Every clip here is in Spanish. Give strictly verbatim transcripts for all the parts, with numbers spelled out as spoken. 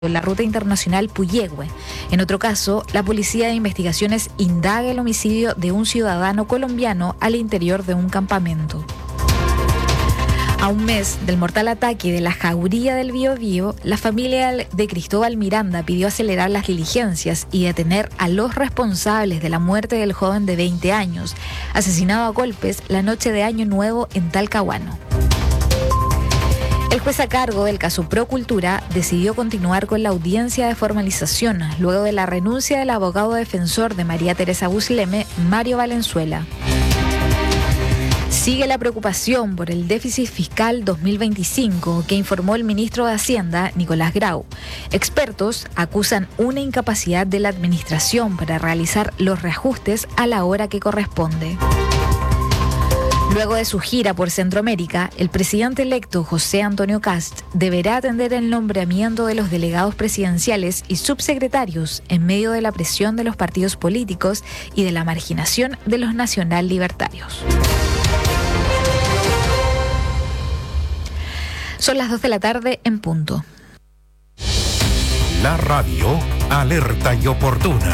en la ruta internacional Puyehue. En otro caso, la Policía de Investigaciones indaga el homicidio de un ciudadano colombiano al interior de un campamento. A un mes del mortal ataque de la Jauría del Biobío, la familia de Cristóbal Miranda pidió acelerar las diligencias y detener a los responsables de la muerte del joven de veinte años, asesinado a golpes la noche de Año Nuevo en Talcahuano. El juez a cargo del caso Procultura decidió continuar con la audiencia de formalización luego de la renuncia del abogado defensor de María Teresa Busleme, Mario Valenzuela. Sigue la preocupación por el déficit fiscal dos mil veinticinco que informó el ministro de Hacienda, Nicolás Grau. Expertos acusan una incapacidad de la administración para realizar los reajustes a la hora que corresponde. Luego de su gira por Centroamérica, el presidente electo José Antonio Kast deberá atender el nombramiento de los delegados presidenciales y subsecretarios en medio de la presión de los partidos políticos y de la marginación de los nacional libertarios. Son las dos de la tarde en punto. La radio alerta y oportuna.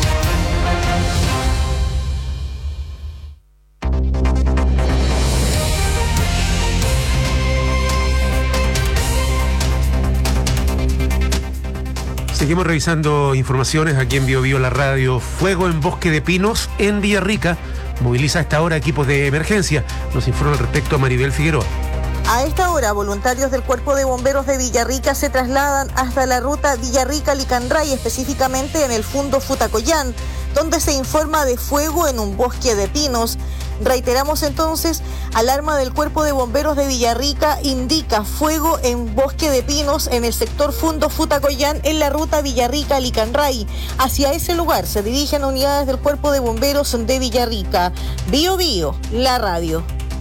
Seguimos revisando informaciones aquí en Bio Bio, la radio. Fuego en Bosque de Pinos, en Villarrica. Moviliza a esta hora equipos de emergencia. Nos informa al respecto Maribel Figueroa. A esta hora, voluntarios del Cuerpo de Bomberos de Villarrica se trasladan hasta la ruta Villarrica-Licanray, específicamente en el Fundo Futacoyán, donde se informa de fuego en un bosque de pinos. Reiteramos entonces, alarma del Cuerpo de Bomberos de Villarrica indica fuego en bosque de pinos en el sector Fundo Futacoyán en la ruta Villarrica-Licanray. Hacia ese lugar se dirigen unidades del Cuerpo de Bomberos de Villarrica. Bio Bio, la radio.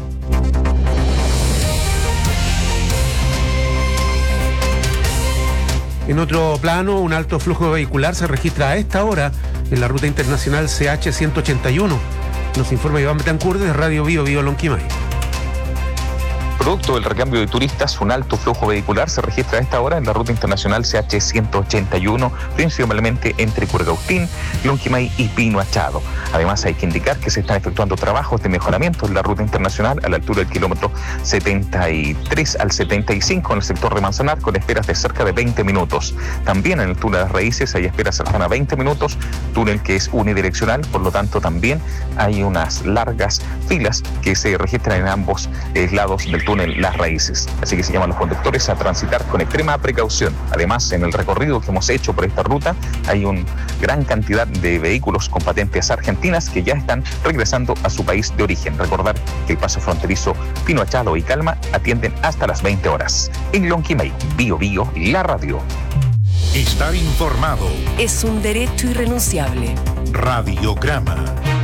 En otro plano, un alto flujo vehicular se registra a esta hora en la ruta internacional C H ciento ochenta y uno. Nos informa Iván Betancourt de Radio Bio Bio Lonquimay. Producto del recambio de turistas, un alto flujo vehicular se registra a esta hora en la ruta internacional C H ciento ochenta y uno, principalmente entre Curacautín, Lonquimay y Pino Achado. Además, hay que indicar que se están efectuando trabajos de mejoramiento en la ruta internacional a la altura del kilómetro setenta y tres al setenta y cinco en el sector de Manzanar, con esperas de cerca de veinte minutos. También en el túnel de las Raíces hay esperas cercanas a veinte minutos, túnel que es unidireccional, por lo tanto también hay unas largas filas que se registran en ambos eh, lados del túnel Las Raíces. Así que se llaman los conductores a transitar con extrema precaución. Además, en el recorrido que hemos hecho por esta ruta hay una gran cantidad de vehículos con patentes argentinas que ya están regresando a su país de origen. Recordar que el paso fronterizo Pino Achado y Calma atienden hasta las veinte horas. En Lonquimay, Bio Bio, la radio. Estar informado es un derecho irrenunciable. Radiograma.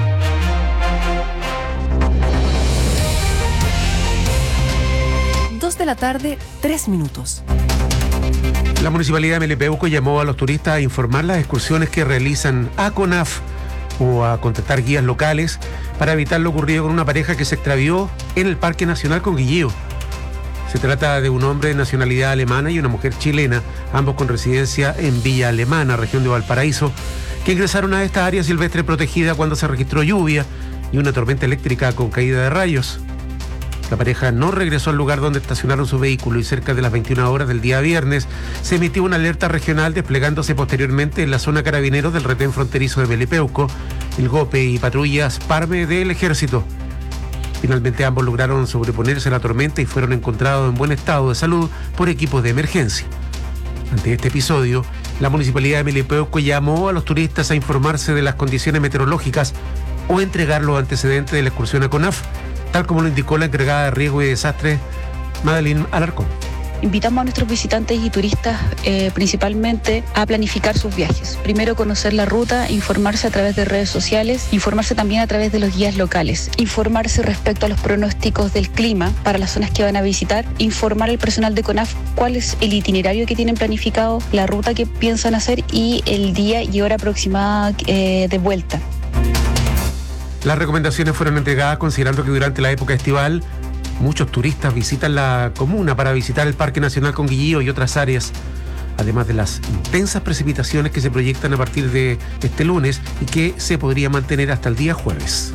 Dos de la tarde, tres minutos. La Municipalidad de Melipeuco llamó a los turistas a informar las excursiones que realizan a CONAF o a contactar guías locales para evitar lo ocurrido con una pareja que se extravió en el Parque Nacional Conguillío. Se trata de un hombre de nacionalidad alemana y una mujer chilena, ambos con residencia en Villa Alemana, región de Valparaíso, que ingresaron a esta área silvestre protegida cuando se registró lluvia y una tormenta eléctrica con caída de rayos. La pareja no regresó al lugar donde estacionaron su vehículo y cerca de las veintiuna horas del día viernes se emitió una alerta regional desplegándose posteriormente en la zona Carabineros del retén fronterizo de Melipeuco, el GOPE y patrullas PARME del Ejército. Finalmente ambos lograron sobreponerse a la tormenta y fueron encontrados en buen estado de salud por equipos de emergencia. Ante este episodio, la Municipalidad de Melipeuco llamó a los turistas a informarse de las condiciones meteorológicas o entregar los antecedentes de la excursión a CONAF, tal como lo indicó la encargada de riesgo y desastres, Madeline Alarcón. Invitamos a nuestros visitantes y turistas eh, principalmente a planificar sus viajes. Primero, conocer la ruta, informarse a través de redes sociales, informarse también a través de los guías locales, informarse respecto a los pronósticos del clima para las zonas que van a visitar, informar al personal de CONAF cuál es el itinerario que tienen planificado, la ruta que piensan hacer y el día y hora aproximada eh, de vuelta. Las recomendaciones fueron entregadas considerando que durante la época estival muchos turistas visitan la comuna para visitar el Parque Nacional Conguillío y otras áreas. además de las intensas precipitaciones que se proyectan a partir de este lunes y que se podría mantener hasta el día jueves.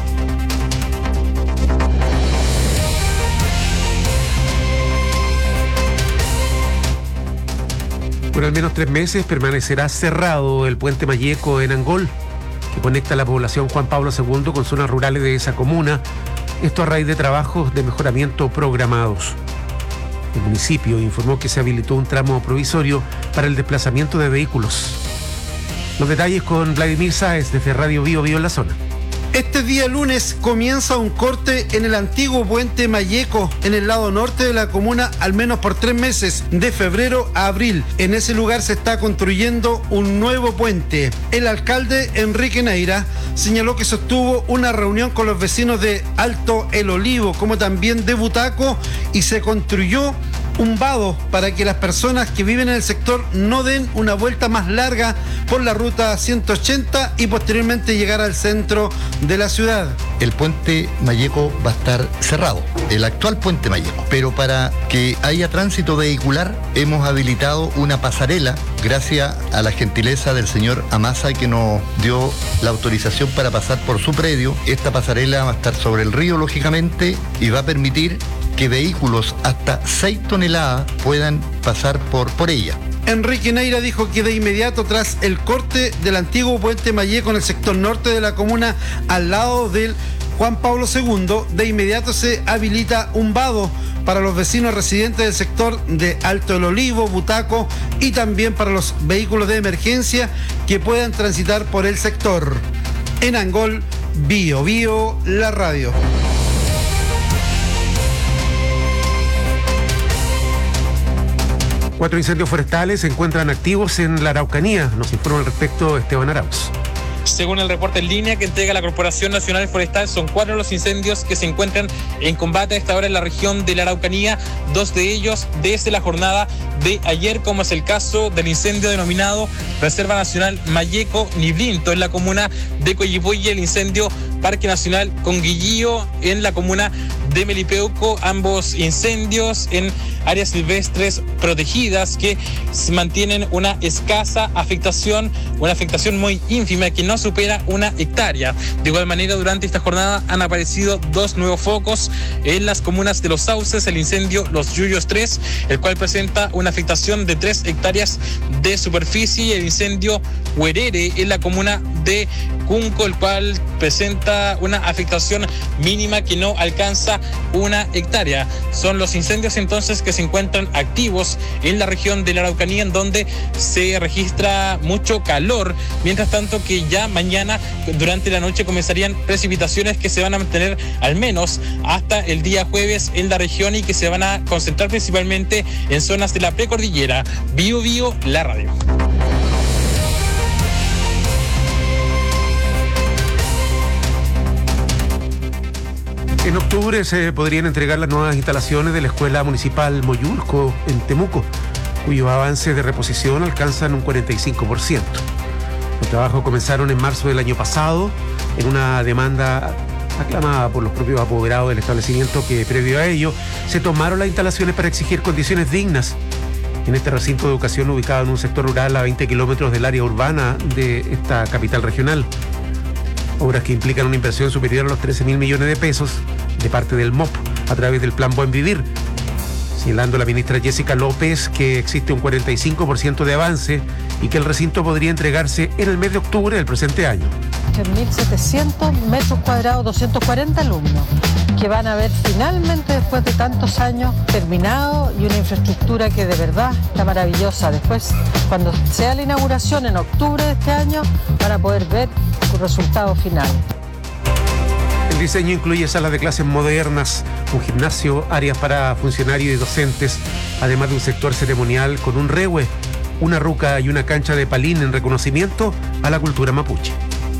Por al menos tres meses permanecerá cerrado el puente Mayeco en Angol, que conecta a la población Juan Pablo segundo con zonas rurales de esa comuna. Esto a raíz de trabajos de mejoramiento programados. El municipio informó que se habilitó un tramo provisorio para el desplazamiento de vehículos. Los detalles con Vladimir Sáez desde Radio Bio Bio en la zona. Este día lunes comienza un corte en el antiguo puente Mayeco, en el lado norte de la comuna, al menos por tres meses, de febrero a abril. En ese lugar se está construyendo un nuevo puente. El alcalde Enrique Neira señaló que sostuvo una reunión con los vecinos de Alto El Olivo, como también de Butaco, y se construyó un vado para que las personas que viven en el sector no den una vuelta más larga por la ruta ciento ochenta y posteriormente llegar al centro de la ciudad. El puente Mayeco va a estar cerrado, el actual puente Mayeco, pero para que haya tránsito vehicular hemos habilitado una pasarela gracias a la gentileza del señor Amasa, que nos dio la autorización para pasar por su predio. Esta pasarela va a estar sobre el río, lógicamente, y va a permitir que vehículos hasta seis toneladas puedan pasar por, por ella. Enrique Neira dijo que de inmediato, tras el corte del antiguo puente Mayeco en el sector norte de la comuna, al lado del Juan Pablo segundo, de inmediato se habilita un vado para los vecinos residentes del sector de Alto El Olivo, Butaco, y también para los vehículos de emergencia que puedan transitar por el sector. En Angol, Bio Bio, la radio. Cuatro incendios forestales se encuentran activos en la Araucanía. Nos informa al respecto Esteban Arauz. Según el reporte en línea que entrega la Corporación Nacional Forestal, son cuatro los incendios que se encuentran en combate a esta hora en la región de la Araucanía, dos de ellos desde la jornada de ayer, como es el caso del incendio denominado Reserva Nacional Mayeco Niblinto en la comuna de Coyipulli, el incendio Parque Nacional Conguillío en la comuna de Melipeuco, ambos incendios en áreas silvestres protegidas que mantienen una escasa afectación, una afectación muy ínfima que no supera una hectárea. De igual manera, durante esta jornada han aparecido dos nuevos focos en las comunas de Los Sauces, el incendio Los Yuyos tres, el cual presenta una afectación de tres hectáreas de superficie, y el incendio Huerere en la comuna de Cunco, el cual presenta una afectación mínima que no alcanza una hectárea. Son los incendios entonces que se encuentran activos en la región de la Araucanía, en donde se registra mucho calor, mientras tanto que ya mañana durante la noche comenzarían precipitaciones que se van a mantener al menos hasta el día jueves en la región y que se van a concentrar principalmente en zonas de la precordillera. Bio Bio, la radio. En octubre se podrían entregar las nuevas instalaciones de la Escuela Municipal Moyurco en Temuco, cuyos avances de reposición alcanzan un cuarenta y cinco por ciento. Los trabajos comenzaron en marzo del año pasado en una demanda aclamada por los propios apoderados del establecimiento, que previo a ello se tomaron las instalaciones para exigir condiciones dignas en este recinto de educación ubicado en un sector rural a veinte kilómetros del área urbana de esta capital regional. Obras que implican una inversión superior a los trece mil millones de pesos de parte del M O P a través del Plan Buen Vivir, señalando la ministra Jessica López que existe un cuarenta y cinco por ciento de avance y que el recinto podría entregarse en el mes de octubre del presente año. mil setecientos metros cuadrados, doscientos cuarenta alumnos, que van a ver finalmente, después de tantos años, terminado, y una infraestructura que de verdad está maravillosa. Después, cuando sea la inauguración en octubre de este año, van a poder ver su resultado final. El diseño incluye salas de clases modernas, un gimnasio, áreas para funcionarios y docentes, además de un sector ceremonial con un rehue, una ruca y una cancha de palín en reconocimiento a la cultura mapuche.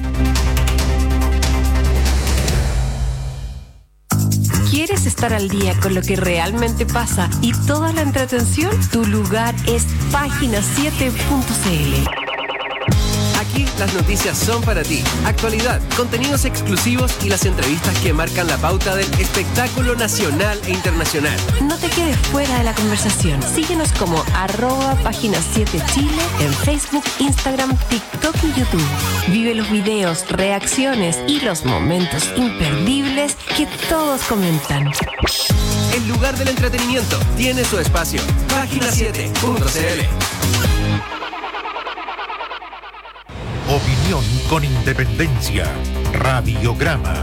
¿Quieres estar al día con lo que realmente pasa y toda la entretención? Tu lugar es página siete punto c l. Aquí las noticias son para ti. Actualidad, contenidos exclusivos y las entrevistas que marcan la pauta del espectáculo nacional e internacional. No te quedes fuera de la conversación. Síguenos como arroba página siete Chile en Facebook, Instagram, TikTok y YouTube. Vive los videos, reacciones y los momentos imperdibles que todos comentan. El lugar del entretenimiento tiene su espacio. página siete punto c l. Opinión con independencia. Radiograma.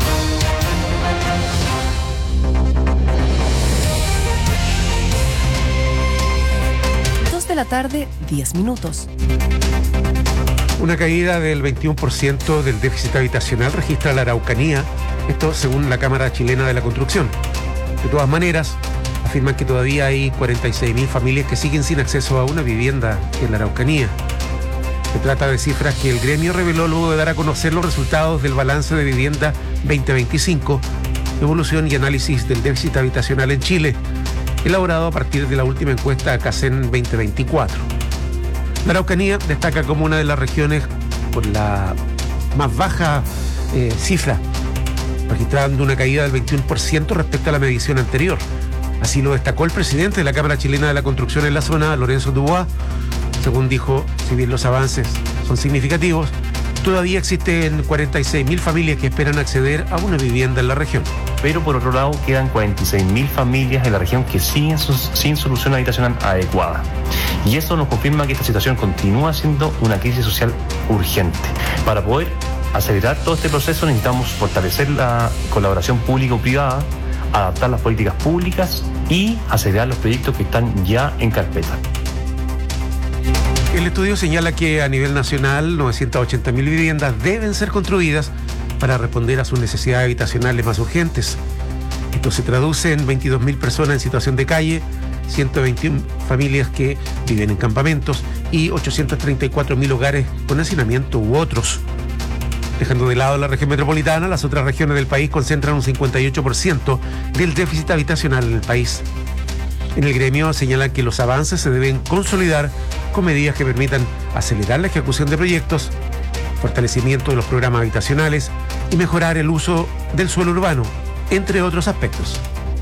dos de la tarde, diez minutos. Una caída del veintiuno por ciento del déficit habitacional registra la Araucanía, esto según la Cámara Chilena de la Construcción. De todas maneras, afirman que todavía hay cuarenta y seis mil familias que siguen sin acceso a una vivienda en la Araucanía. Se trata de cifras que el gremio reveló luego de dar a conocer los resultados del balance de vivienda veinte veinticinco, evolución y análisis del déficit habitacional en Chile, elaborado a partir de la última encuesta CACEN veinte veinticuatro. La Araucanía destaca como una de las regiones con la más baja eh, cifra, registrando una caída del veintiuno por ciento respecto a la medición anterior. Así lo destacó el presidente de la Cámara Chilena de la Construcción en la zona, Lorenzo Dubois. Según dijo, si bien los avances son significativos, todavía existen cuarenta y seis mil familias que esperan acceder a una vivienda en la región. Pero por otro lado quedan cuarenta y seis mil familias en la región que siguen sus, sin solución habitacional adecuada. Y eso nos confirma que esta situación continúa siendo una crisis social urgente. Para poder acelerar todo este proceso necesitamos fortalecer la colaboración público-privada, adaptar las políticas públicas y acelerar los proyectos que están ya en carpeta. El estudio señala que a nivel nacional novecientas ochenta mil viviendas deben ser construidas para responder a sus necesidades habitacionales más urgentes. Esto se traduce en veintidós mil personas en situación de calle, ciento veintiuna familias que viven en campamentos y ochocientos treinta y cuatro mil hogares con hacinamiento u otros. Dejando de lado la región metropolitana, las otras regiones del país concentran un cincuenta y ocho por ciento del déficit habitacional en el país. En el gremio señalan que los avances se deben consolidar con medidas que permitan acelerar la ejecución de proyectos, fortalecimiento de los programas habitacionales y mejorar el uso del suelo urbano, entre otros aspectos.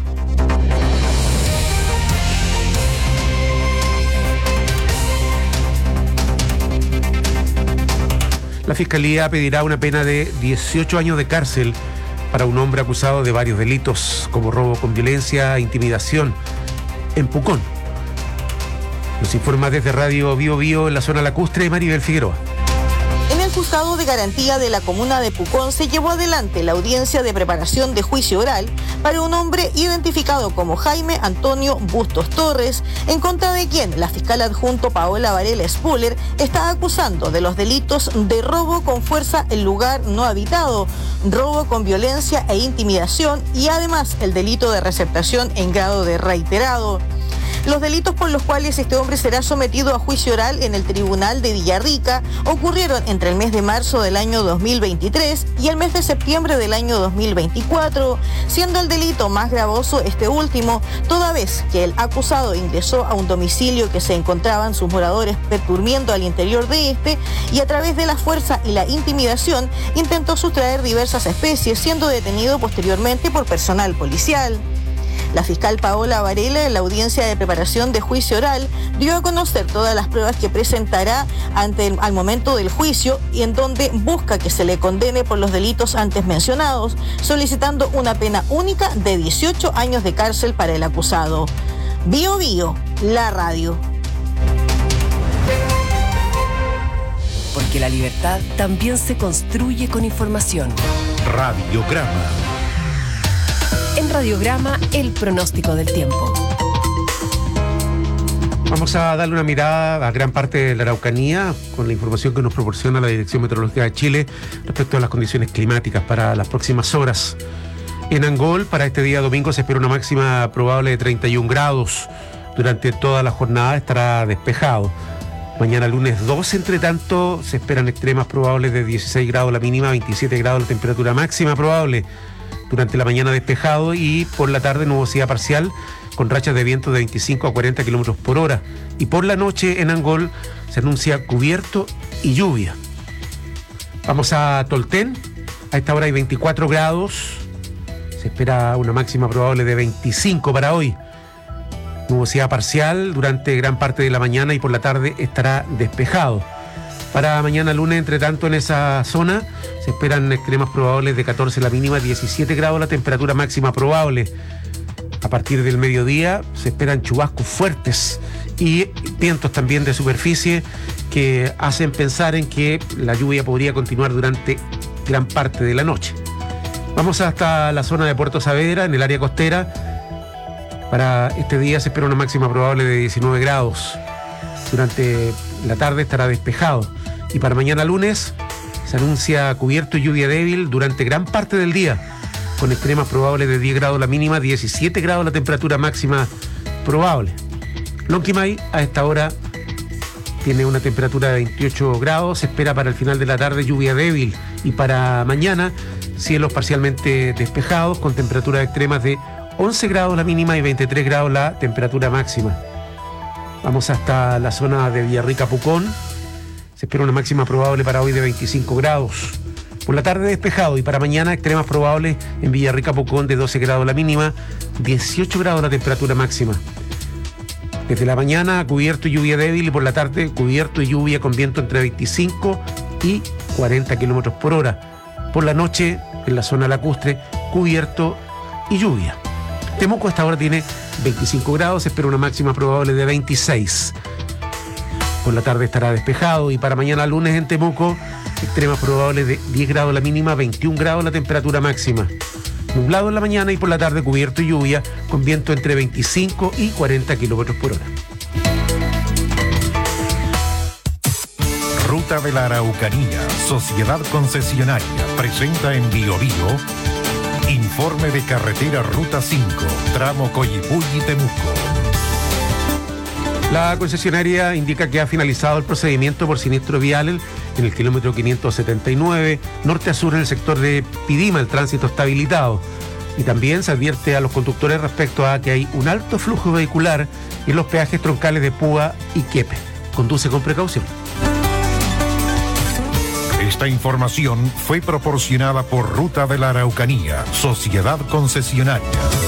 La Fiscalía pedirá una pena de dieciocho años de cárcel para un hombre acusado de varios delitos, como robo con violencia e intimidación en Pucón. Nos informa desde Radio Bio Bio en la zona lacustre Maribel Figueroa. En el juzgado de garantía de la comuna de Pucón se llevó adelante la audiencia de preparación de juicio oral para un hombre identificado como Jaime Antonio Bustos Torres, en contra de quien la fiscal adjunto Paola Varela Spuller está acusando de los delitos de robo con fuerza en lugar no habitado, robo con violencia e intimidación y además el delito de receptación en grado de reiterado. Los delitos por los cuales este hombre será sometido a juicio oral en el Tribunal de Villarrica ocurrieron entre el mes de marzo del año dos mil veintitrés y el mes de septiembre del año dos mil veinticuatro, siendo el delito más gravoso este último, toda vez que el acusado ingresó a un domicilio que se encontraban sus moradores durmiendo al interior de este y a través de la fuerza y la intimidación intentó sustraer diversas especies, siendo detenido posteriormente por personal policial. La fiscal Paola Varela, en la audiencia de preparación de juicio oral, dio a conocer todas las pruebas que presentará ante el, al momento del juicio y en donde busca que se le condene por los delitos antes mencionados, solicitando una pena única de dieciocho años de cárcel para el acusado. Bio Bio, la radio. Porque la libertad también se construye con información. Radiograma. En Radiograma, el pronóstico del tiempo. Vamos a darle una mirada a gran parte de la Araucanía con la información que nos proporciona la Dirección Meteorológica de Chile respecto a las condiciones climáticas para las próximas horas. En Angol, para este día domingo, se espera una máxima probable de treinta y un grados. Durante toda la jornada estará despejado. Mañana lunes doce, entre tanto, se esperan extremas probables de dieciséis grados la mínima, veintisiete grados la temperatura máxima probable. Durante la mañana despejado y por la tarde nubosidad parcial con rachas de viento de veinticinco a cuarenta kilómetros por hora. Y por la noche en Angol se anuncia cubierto y lluvia. Vamos a Tolten. A esta hora hay veinticuatro grados. Se espera una máxima probable de veinticinco para hoy. Nubosidad parcial durante gran parte de la mañana y por la tarde estará despejado. Para mañana lunes, entre tanto, en esa zona se esperan extremas probables de catorce la mínima, diecisiete grados la temperatura máxima probable. A partir del mediodía se esperan chubascos fuertes y vientos también de superficie que hacen pensar en que la lluvia podría continuar durante gran parte de la noche. Vamos hasta la zona de Puerto Saavedra, en el área costera. Para este día se espera una máxima probable de diecinueve grados. Durante la tarde estará despejado. Y para mañana lunes se anuncia cubierto y lluvia débil durante gran parte del día, con extremas probables de diez grados la mínima, diecisiete grados la temperatura máxima probable. Lonquimay a esta hora tiene una temperatura de veintiocho grados, se espera para el final de la tarde lluvia débil y para mañana cielos parcialmente despejados con temperaturas extremas de once grados la mínima y veintitrés grados la temperatura máxima. Vamos hasta la zona de Villarrica Pucón, se espera una máxima probable para hoy de veinticinco grados. Por la tarde despejado y para mañana extremas probables en Villarrica Pucón de doce grados la mínima, dieciocho grados la temperatura máxima. Desde la mañana cubierto y lluvia débil y por la tarde cubierto y lluvia con viento entre veinticinco y cuarenta kilómetros por hora. Por la noche en la zona lacustre cubierto y lluvia. Temuco hasta ahora tiene veinticinco grados, se espera una máxima probable de veintiséis. Por la tarde estará despejado y para mañana lunes en Temuco extremas probables de diez grados la mínima, veintiún grados la temperatura máxima. Nublado en la mañana y por la tarde cubierto y lluvia con viento entre veinticinco y cuarenta kilómetros por hora. Ruta de la Araucanía, Sociedad Concesionaria, presenta en Bio Bio informe de carretera Ruta cinco, tramo Coyipulli-Temuco. La concesionaria indica que ha finalizado el procedimiento por siniestro vial en el kilómetro quinientos setenta y nueve, norte a sur en el sector de Pidima, el tránsito está habilitado. Y también se advierte a los conductores respecto a que hay un alto flujo vehicular en los peajes troncales de Púa y Quiepe. Conduce con precaución. Esta información fue proporcionada por Ruta de la Araucanía, Sociedad Concesionaria.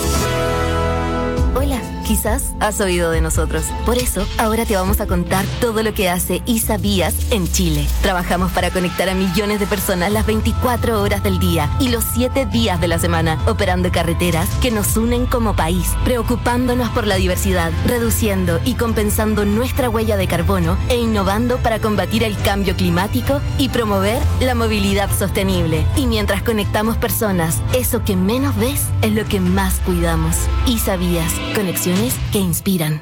Hola, quizás has oído de nosotros. Por eso, ahora te vamos a contar todo lo que hace ISABías en Chile. Trabajamos para conectar a millones de personas las veinticuatro horas del día y los siete días de la semana, operando carreteras que nos unen como país, preocupándonos por la diversidad, reduciendo y compensando nuestra huella de carbono e innovando para combatir el cambio climático y promover la movilidad sostenible. Y mientras conectamos personas, eso que menos ves es lo que más cuidamos. ISABías, conexiones que inspiran.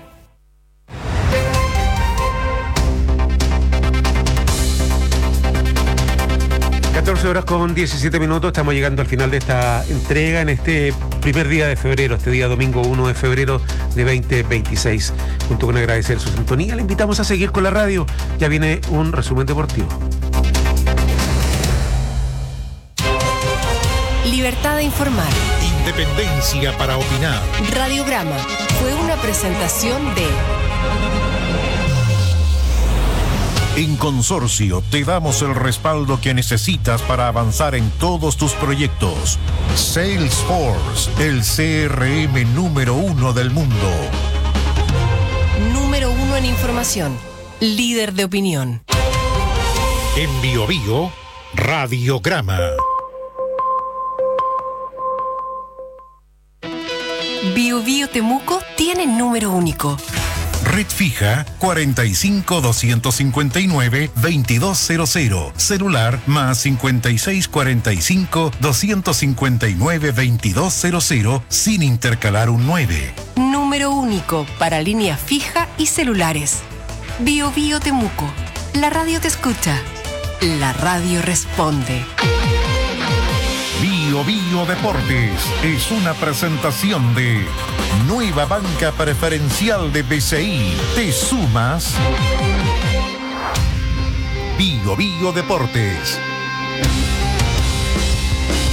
catorce horas con diecisiete minutos, estamos llegando al final de esta entrega en este primer día de febrero, este día domingo uno de febrero de veinte veintiséis. Junto con agradecer su sintonía, le invitamos a seguir con la radio. Ya viene un resumen deportivo. Libertad de informar. Independencia para opinar. Radiograma fue una presentación de... En Consorcio te damos el respaldo que necesitas para avanzar en todos tus proyectos. Salesforce, el C R M número uno del mundo. Número uno en información. Líder de opinión. En Bio Bio, Radiograma. Bio Bio Temuco tiene número único. Red fija cuarenta y cinco, doscientos cincuenta y nueve, veintidós cero cero. Celular más cincuenta y seis, cuarenta y cinco, doscientos cincuenta y nueve, veintidós cero cero sin intercalar un nueve. Número único para línea fija y celulares. Bio Bio Temuco. La radio te escucha. La radio responde. Bio Bio Deportes es una presentación de Nueva Banca Preferencial de B C I. ¿Te sumas? Bio Bio Deportes.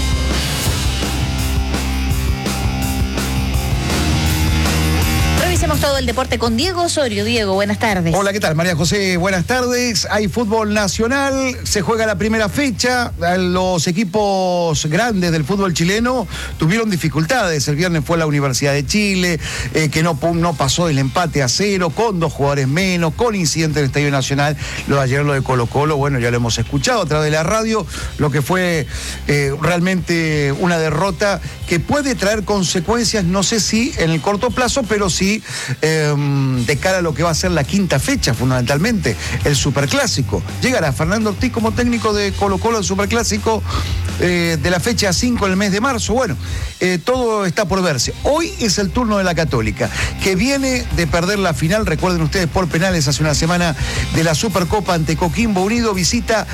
Revisemos Tenemos todo el deporte con Diego Osorio. Diego, buenas tardes. Hola, ¿qué tal? María José, buenas tardes. Hay fútbol nacional, se juega la primera fecha. Los equipos grandes del fútbol chileno tuvieron dificultades. El viernes fue la Universidad de Chile, eh, que no, no pasó el empate a cero, con dos jugadores menos, con incidente en el Estadio Nacional. Lo de ayer, lo de Colo Colo, bueno, ya lo hemos escuchado a través de la radio, lo que fue eh, realmente una derrota que puede traer consecuencias, no sé si en el corto plazo, pero sí eh, de cara a lo que va a ser la quinta fecha, fundamentalmente, el Superclásico. Llegará Fernando Ortiz como técnico de Colo Colo al Superclásico eh, de la fecha cinco en el mes de marzo. Bueno, eh, todo está por verse. Hoy es el turno de la Católica, que viene de perder la final, recuerden ustedes, por penales hace una semana, de la Supercopa ante Coquimbo Unido. Visita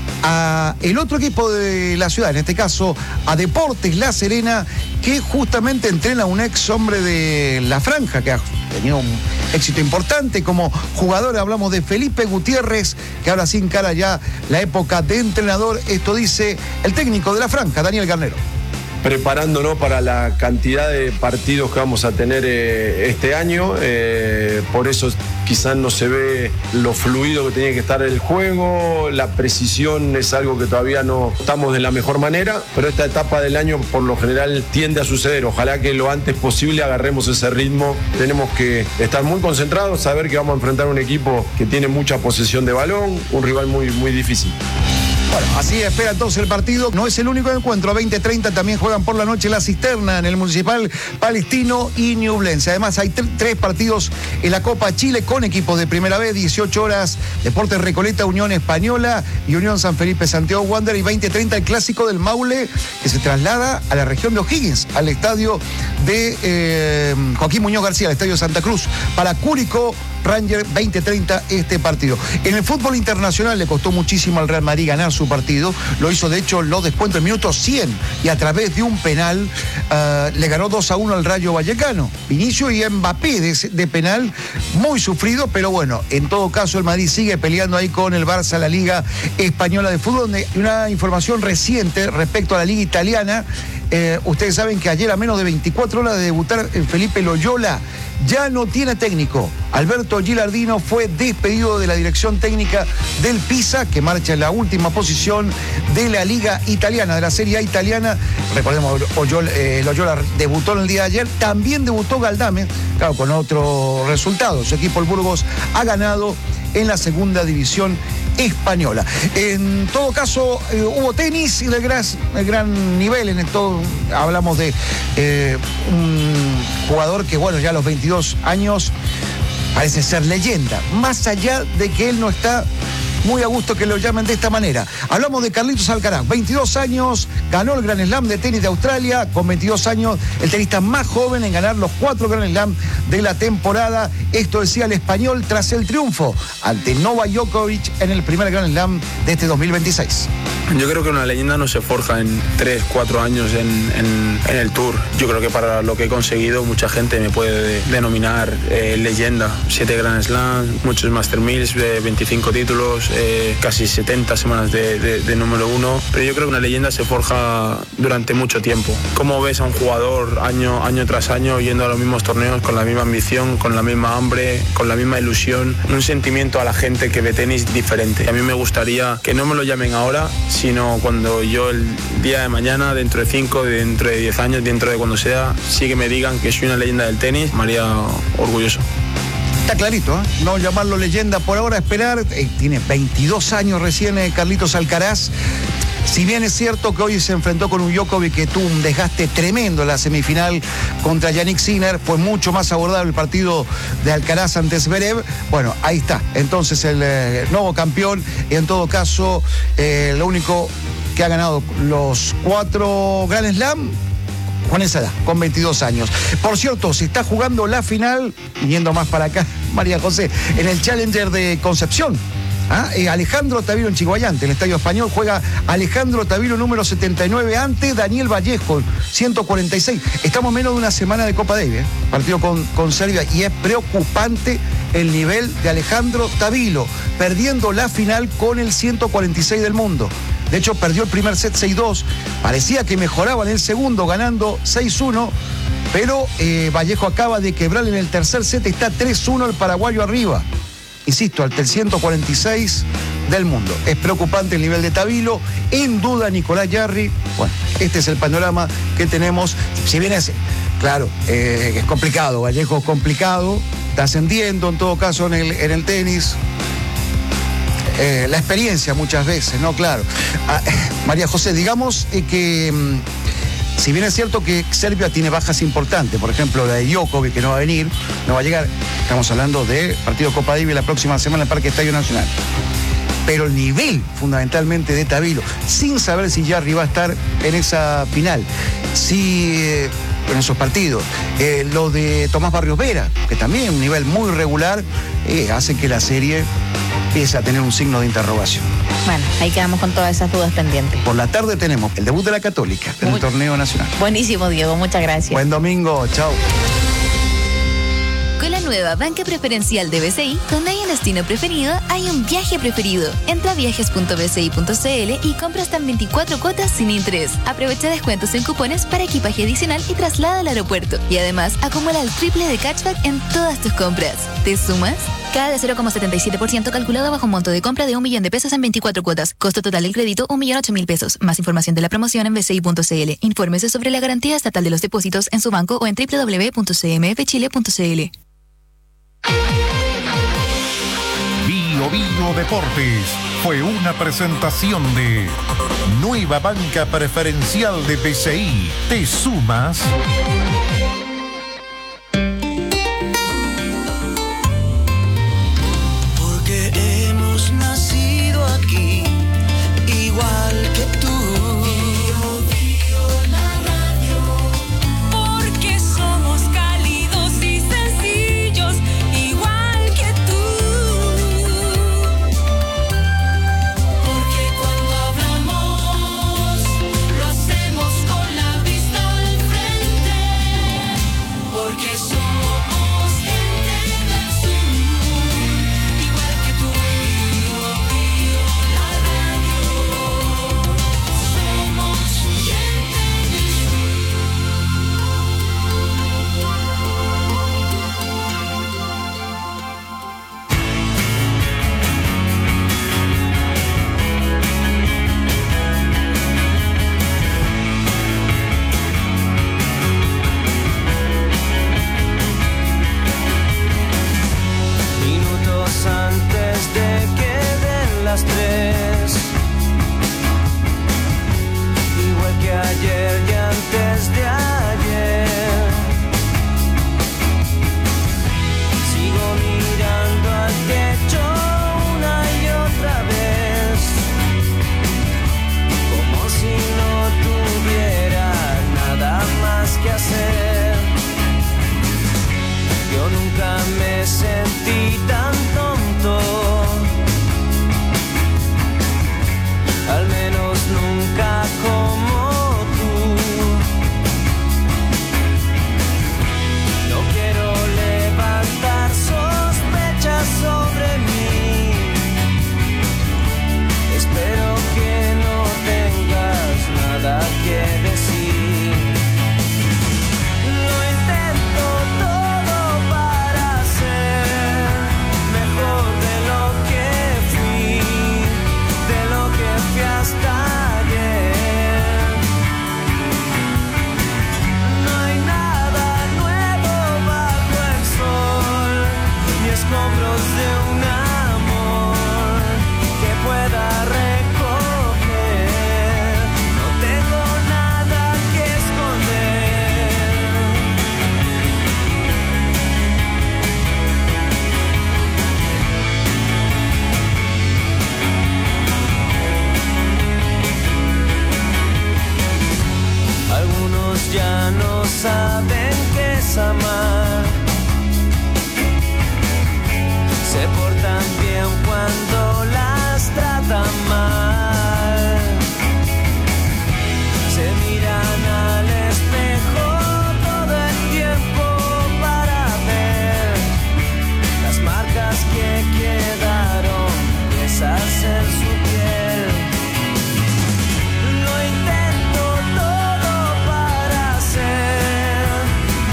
a el otro equipo de la ciudad, en este caso a Deportes La Serena, que justamente entrena a un ex hombre de La Franja, que ha tenido un éxito importante como jugador. Hablamos de Felipe Gutiérrez, que ahora sí encara ya la época de entrenador. Esto dice el técnico de La Franja, Daniel Garnero. Preparándonos para la cantidad de partidos que vamos a tener eh, este año, eh, por eso quizás no se ve lo fluido que tiene que estar el juego, la precisión es algo que todavía no estamos de la mejor manera, pero esta etapa del año por lo general tiende a suceder. Ojalá que lo antes posible agarremos ese ritmo. Tenemos que estar muy concentrados, saber que vamos a enfrentar un equipo que tiene mucha posesión de balón, un rival muy, muy difícil. Bueno, así espera entonces el partido. No es el único encuentro. A veinte treinta también juegan por la noche La Cisterna en el Municipal Palestino y Ñublense. Además hay tre- tres partidos en la Copa Chile con equipos de primera vez. dieciocho horas Deportes Recoleta, Unión Española y Unión San Felipe Santiago Wander. Y veinte treinta el Clásico del Maule, que se traslada a la región de O'Higgins, al estadio de eh, Joaquín Muñoz García, al estadio Santa Cruz. Para Curicó Ranger, veinte treinta este partido. En el fútbol internacional le costó muchísimo al Real Madrid ganar su partido. Lo hizo de hecho los descuentos en minuto cien y a través de un penal uh, le ganó dos a uno al Rayo Vallecano. Vinicio y Mbappé de, de penal, muy sufrido, pero bueno, en todo caso el Madrid sigue peleando ahí con el Barça, la Liga Española de Fútbol. Donde una información reciente respecto a la Liga Italiana. Eh, ustedes saben que ayer, a menos de veinticuatro horas de debutar, Felipe Loyola ya no tiene técnico. Alberto Gilardino fue despedido de la dirección técnica del Pisa, que marcha en la última posición de la Liga Italiana, de la Serie A italiana. Recordemos, Loyola, eh, Loyola debutó en el día de ayer. También debutó Galdame, claro, con otro resultado. Su equipo, el Burgos, ha ganado en la segunda división española. En todo caso, eh, hubo tenis y de gran, de gran nivel. En todo, hablamos de eh, un jugador que, bueno, ya a los veintidós años parece ser leyenda, más allá de que él no está muy a gusto que lo llamen de esta manera. Hablamos de Carlitos Alcaraz, veintidós años, ganó el Grand Slam de tenis de Australia, con veintidós años, el tenista más joven en ganar los cuatro Grand Slam de la temporada. Esto decía el español tras el triunfo ante Novak Djokovic en el primer Grand Slam de este dos mil veintiséis. Yo creo que una leyenda no se forja en tres, cuatro años en, en, en el Tour. Yo creo que para lo que he conseguido, mucha gente me puede denominar eh, leyenda. Siete Grand Slam, muchos Master Mills, eh, veinticinco títulos, eh, casi setenta semanas de, de, de número uno. Pero yo creo que una leyenda se forja durante mucho tiempo. ¿Cómo ves a un jugador año, año tras año yendo a los mismos torneos con la misma ambición, con la misma hambre, con la misma ilusión? Un sentimiento a la gente que ve tenis diferente. A mí me gustaría que no me lo llamen ahora, sino cuando yo el día de mañana, dentro de cinco, dentro de diez años, dentro de cuando sea, sí que me digan que soy una leyenda del tenis, me haría orgulloso. Está clarito, ¿eh? No llamarlo leyenda por ahora, esperar. Eh, tiene veintidós años recién eh, Carlitos Alcaraz. Si bien es cierto que hoy se enfrentó con un Djokovic que tuvo un desgaste tremendo en la semifinal contra Yannick Sinner, fue mucho más abordable el partido de Alcaraz ante Zverev. Bueno, ahí está. Entonces el eh, nuevo campeón, y en todo caso, eh, lo único que ha ganado los cuatro Grand Slam con esa edad, con veintidós años. Por cierto, se está jugando la final, yendo más para acá, María José, en el Challenger de Concepción. ¿Ah? Eh, Alejandro Tavilo en Chihuayante, en el Estadio Español, juega Alejandro Tavilo número setenta y nueve ante Daniel Vallejo, ciento cuarenta y seis. Estamos menos de una semana de Copa Davis, ¿eh? Partido con, con Serbia, y es preocupante el nivel de Alejandro Tavilo, perdiendo la final con el ciento cuarenta y seis del mundo. De hecho, perdió el primer set seis dos, parecía que mejoraba en el segundo, ganando seis uno. Pero eh, Vallejo acaba de quebrar en el tercer set, está tres uno el paraguayo arriba. Insisto, al ciento cuarenta y seis del mundo. Es preocupante el nivel de Tabilo, en duda Nicolás Jarry. Bueno, este es el panorama que tenemos. Si bien es, claro, eh, es complicado, Vallejo es complicado, está ascendiendo en todo caso en el, en el tenis. Eh, la experiencia muchas veces, ¿no? Claro. Ah, María José, digamos eh, que... Mm, si bien es cierto que Serbia tiene bajas importantes, por ejemplo la de Djokovic, que no va a venir, no va a llegar, estamos hablando de partido Copa Davis la próxima semana en el Parque Estadio Nacional. Pero el nivel fundamentalmente de Tabilo, sin saber si Jarry va a estar en esa final, si eh, en esos partidos, eh, lo de Tomás Barrios Vera, que también un nivel muy regular, eh, hace que la serie empiece a tener un signo de interrogación. Bueno, ahí quedamos con todas esas dudas pendientes. Por la tarde tenemos el debut de la Católica en Muy... el torneo nacional. Buenísimo, Diego, muchas gracias. Buen domingo, chao. Con la nueva banca preferencial de B C I, donde hay un destino preferido, hay un viaje preferido. Entra a viajes punto b c i punto c l y compra hasta en veinticuatro cuotas sin interés. Aprovecha descuentos en cupones para equipaje adicional y traslado al aeropuerto. Y además, acumula el triple de cashback en todas tus compras. ¿Te sumas? Cada de cero coma setenta y siete por ciento calculado bajo un monto de compra de un millón de pesos en veinticuatro cuotas. Costo total del crédito, un millón ocho mil pesos. Más información de la promoción en b c i punto c l. Infórmese sobre la garantía estatal de los depósitos en su banco o en w w w punto c m f chile punto c l. Bio Bio Deportes fue una presentación de Nueva Banca Preferencial de B C I. ¿Te sumas? Porque hemos nacido aquí, igual que tú. Las tres, igual que ayer y antes de ayer, sigo mirando al techo una y otra vez, como si no tuviera nada más que hacer. Yo nunca me sentí tan tonto, al menos nunca como tú. No quiero levantar sospechas sobre mí. Espero que no tengas nada que decir. Lo intento todo para ser mejor de lo que fui, de lo que fui hasta ayer. No hay nada nuevo bajo el sol, ni escombros de un amor que pueda recoger. No tengo nada que esconder. Algunos ya no saben qué es amar, se portan bien cuando las tratan mal, se miran al espejo todo el tiempo para ver las marcas que quedaron esas en su piel. Lo intento todo para ser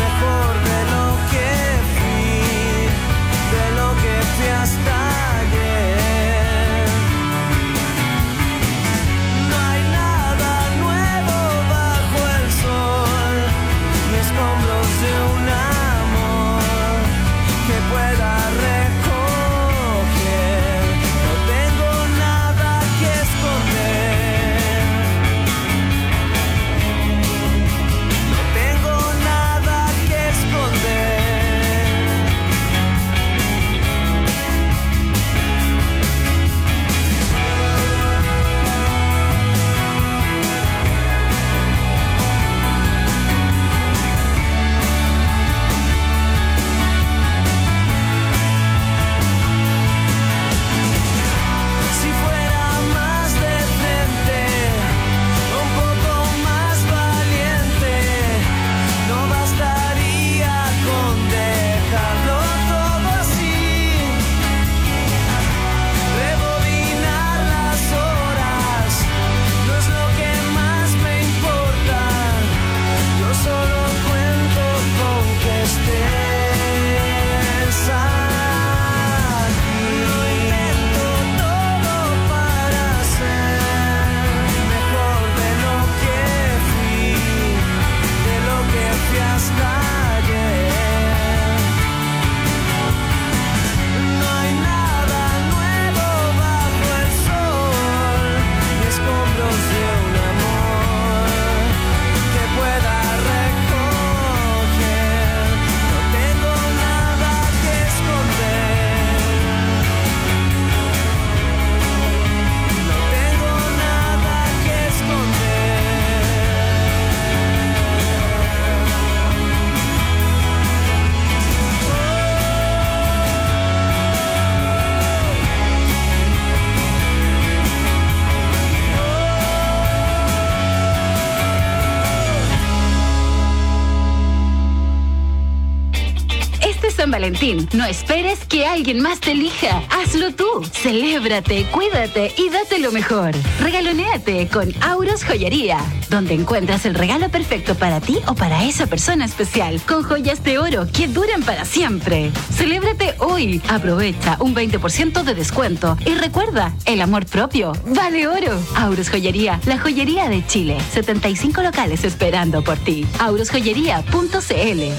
San Valentín. No esperes que alguien más te elija. Hazlo tú. Celébrate, cuídate y date lo mejor. Regalonéate con Auros Joyería, donde encuentras el regalo perfecto para ti o para esa persona especial, con joyas de oro que duran para siempre. Celébrate hoy. Aprovecha un veinte por ciento de descuento. Y recuerda, el amor propio vale oro. Auros Joyería, la joyería de Chile. setenta y cinco locales esperando por ti. auros joyería punto c l.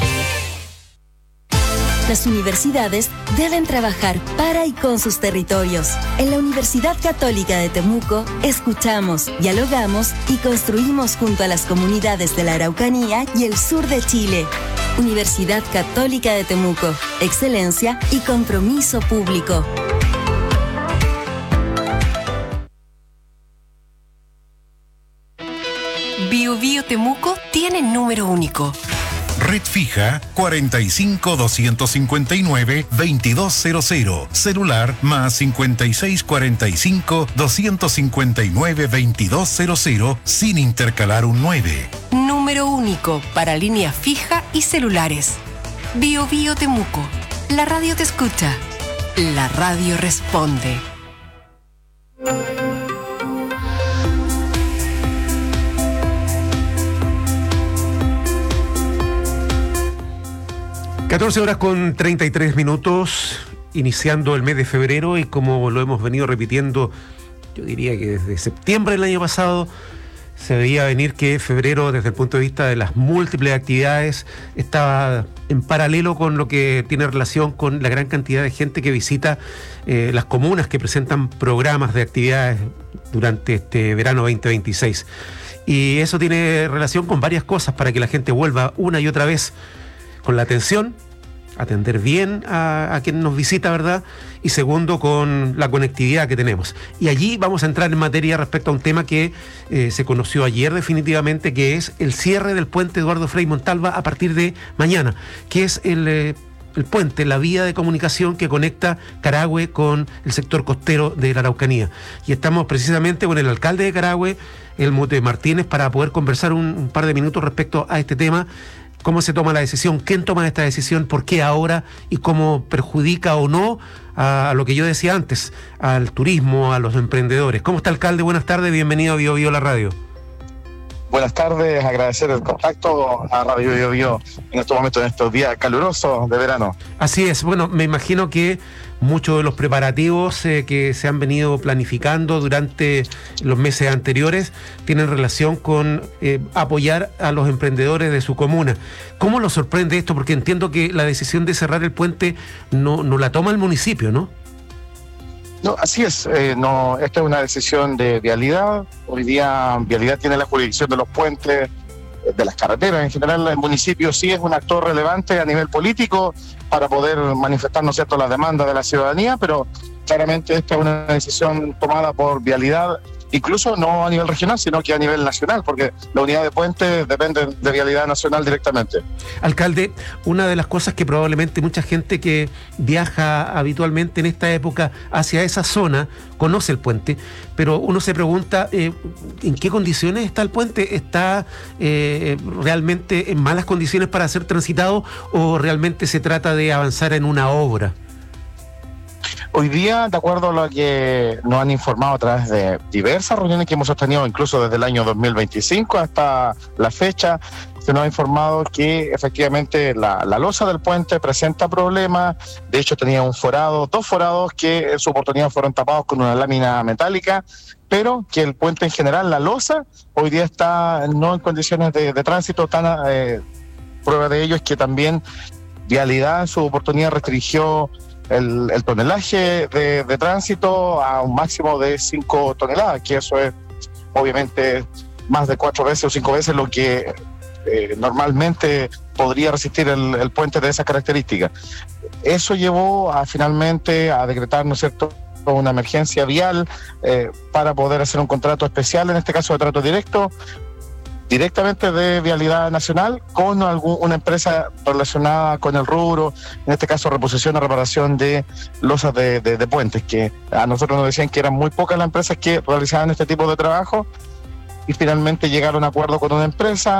Las universidades deben trabajar para y con sus territorios. En la Universidad Católica de Temuco, escuchamos, dialogamos y construimos junto a las comunidades de la Araucanía y el sur de Chile. Universidad Católica de Temuco, excelencia y compromiso público. Bio Bio Temuco tiene número único. Red fija cuarenta y cinco, doscientos cincuenta y nueve, veintidós cero cero. Celular más cincuenta y seis, cuarenta y cinco, doscientos cincuenta y nueve, veintidós cero cero sin intercalar un nueve. Número único para línea fija y celulares. Bio Bio Temuco. La radio te escucha. La radio responde. catorce horas con treinta y tres minutos, iniciando el mes de febrero, y como lo hemos venido repitiendo, yo diría que desde septiembre del año pasado, se veía venir que febrero, desde el punto de vista de las múltiples actividades, estaba en paralelo con lo que tiene relación con la gran cantidad de gente que visita eh, las comunas que presentan programas de actividades durante este verano veinte veintiséis. Y eso tiene relación con varias cosas para que la gente vuelva una y otra vez con la atención, atender bien a, a quien nos visita, ¿verdad? Y segundo, con la conectividad que tenemos. Y allí vamos a entrar en materia respecto a un tema que eh, se conoció ayer definitivamente, que es el cierre del puente Eduardo Frei Montalva a partir de mañana, que es el, eh, el puente, la vía de comunicación que conecta Carahue con el sector costero de la Araucanía. Y estamos precisamente con el alcalde de Carahue, Helmut Martínez, para poder conversar un, un par de minutos respecto a este tema. ¿Cómo se toma la decisión? ¿Quién toma esta decisión? ¿Por qué ahora? ¿Y cómo perjudica o no a, a lo que yo decía antes, al turismo, a los emprendedores? ¿Cómo está, alcalde? Buenas tardes, bienvenido a Bio Bio la radio. Buenas tardes, agradecer el contacto a Radio Bio Bio en estos momentos, en estos días calurosos de verano. Así es, bueno, me imagino que muchos de los preparativos eh, que se han venido planificando durante los meses anteriores tienen relación con eh, apoyar a los emprendedores de su comuna. ¿Cómo lo sorprende esto? Porque entiendo que la decisión de cerrar el puente no, no la toma el municipio, ¿no? No, así es. Eh, no, esta es una decisión de Vialidad. Hoy día Vialidad tiene la jurisdicción de los puentes, de las carreteras. En general, el municipio sí es un actor relevante a nivel político para poder manifestar, ¿no es cierto?, las demandas de la ciudadanía, pero claramente esta es una decisión tomada por Vialidad, incluso no a nivel regional, sino que a nivel nacional, porque la unidad de puentes depende de Vialidad Nacional directamente. Alcalde, una de las cosas que probablemente mucha gente que viaja habitualmente en esta época hacia esa zona conoce el puente, pero uno se pregunta eh, ¿en qué condiciones está el puente? ¿Está eh, realmente en malas condiciones para ser transitado o realmente se trata de avanzar en una obra? Hoy día, de acuerdo a lo que nos han informado a través de diversas reuniones que hemos sostenido, incluso desde el año dos mil veinticinco hasta la fecha, se nos ha informado que efectivamente la, la losa del puente presenta problemas. De hecho, tenía un forado, dos forados que en su oportunidad fueron tapados con una lámina metálica, pero que el puente en general, la losa, hoy día está no en condiciones de, de tránsito tan... Eh, prueba de ello es que también Vialidad en su oportunidad restringió El, el tonelaje de, de tránsito a un máximo de cinco toneladas, que eso es obviamente más de cuatro veces o cinco veces lo que eh, normalmente podría resistir el, el puente de esas características. Eso llevó a finalmente a decretar, ¿no es cierto?, una emergencia vial eh, para poder hacer un contrato especial, en este caso de trato directo, directamente de Vialidad Nacional con algún, una empresa relacionada con el rubro, en este caso reposición o reparación de losas de, de, de puentes, que a nosotros nos decían que eran muy pocas las empresas que realizaban este tipo de trabajo, y finalmente llegaron a un acuerdo con una empresa.